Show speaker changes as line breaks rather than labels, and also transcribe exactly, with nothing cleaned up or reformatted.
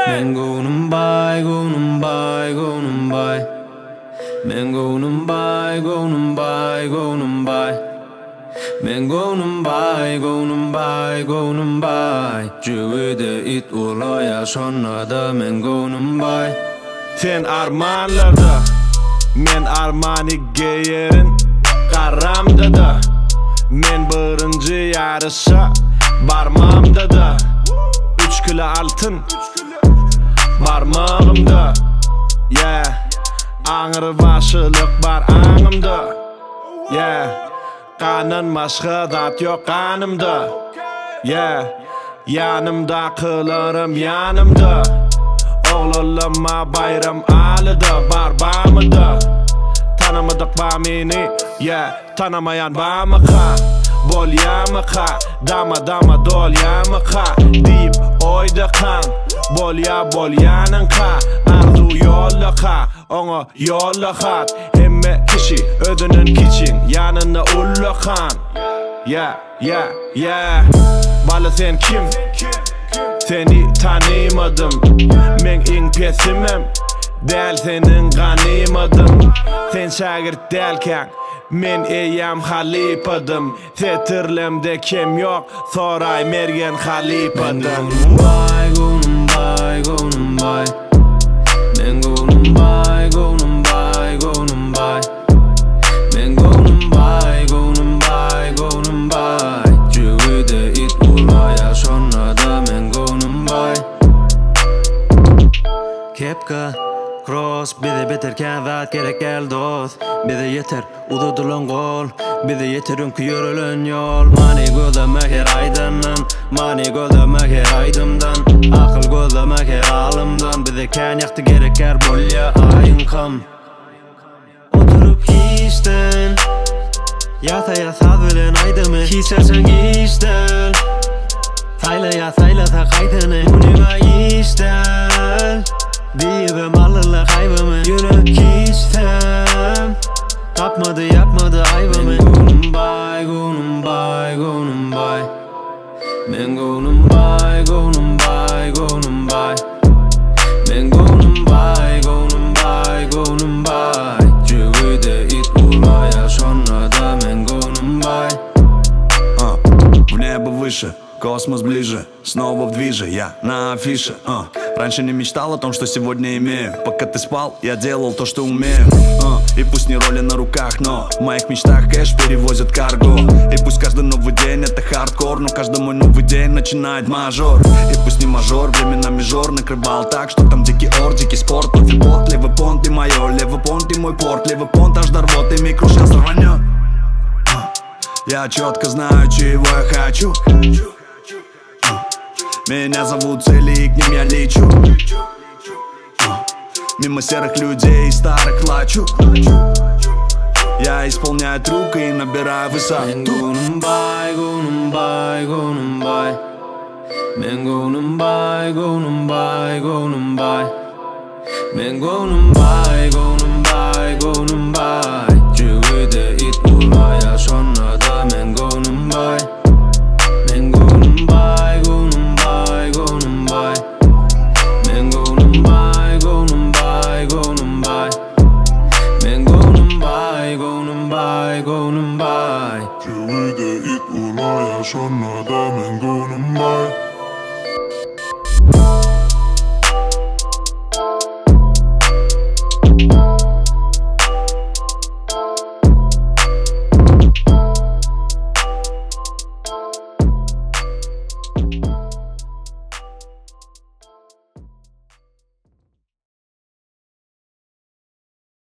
Men gonum bay, gonum bay, gonum bay. Men gonum bay, gonum bay, gonum bay. Men gonum bay, gonum bay, gonum bay. Cüvede it ulaya sonra da men gonum bay.
Sen armanlarda, men armani geyerin karamda da. Men birinci yarışa barmamda da. Üç kilo altın barmağımda. Yeah, ağırbaşılık var anımda. Yeah, kanın maşgıdat yok kanımda. Yeah, yanımda kılırım yanımda. Oğlulama bayram alıda barbamıda. Tanımadık bamini, yeah, tanımayan bamıka. Bol yamıka, dama dama dol yamıka. Deyip oyda kan, bol ya bol yanınka. Arzu yollaka, ona yollakat. Emme kişi ödünün kiçin, yanına ullakan. Yeah, yeah, yeah. Balı sen kim? Seni tanımadım. Men in pesimim, del senin ganimadım. Sen şagirt delken men eyyam halipadım. Setirlemde kim yok, soray mergen halipadım.
Men gonum bay, gonum bay, gonum bay. Men gonum bay, gonum bay, gonum bay. Men gonum bay, gonum bay, gonum bay. Cüvede it ulaya sonra da men gonum bay. Kepka cross bize beterken zat gerek gel dost. Bize yeter ududulan gol. Bize yeter önkü yürülen yol. Mani gözlemek her aydından, mani gözlemek her aydımdan. Akıl gözlemek her alımdan. Bize ken yaktı gerek er bolya ayın kam. Oturup işten yata yata bilen aydımı Kisersen işten sayla ya sayla ta kaydını. Unima işten diyebem alırla kaybımı. Yürek istem kapmadı yapmadı ayvamı. Men gonum bay, gonum bay, gonum bay. Men gonum bay, gonum bay, gonum bay. Men gonum bay, gonum bay, gonum bay. Cüvede it ulaya sonra da men gonum bay.
uh, В небо выше, космос ближе. Снова в движе, я на афише. uh. Раньше не мечтал о том, что сегодня имею. Пока ты спал, я делал то, что умею. uh. И пусть не роли на руках, но в моих мечтах кэш перевозит карго. И пусть каждый новый день это хардкор, но каждый мой новый день начинает мажор. И пусть не мажор, временами жор накрывал так, что там дикий ор, дикий спорт. Левый понт, левый понт и мое, левый понт и мой порт. Левый понт аж до рвоты, микро сейчас рванет. uh. Я четко знаю, чего я хочу. Меня зовут цели, и к ним я лечу. Мимо серых людей и старых лачу. Я исполняю трюк и набираю высоту.
Men gonum bay, gonum bay, gonum bay. Men gonum bay, gonum bay, gonum bay. Men gonum bay, gonum bay, gonum bay. Cüvede it ulaya sonra da men gonum bay. Men gonum bay, gonum bay, gonum bay. Men gonum bay, gonum bay, gonum bay. Men gonum bay, gonum bay, gonum bay.
Cüvede it ulaya sonra da men gonum bay.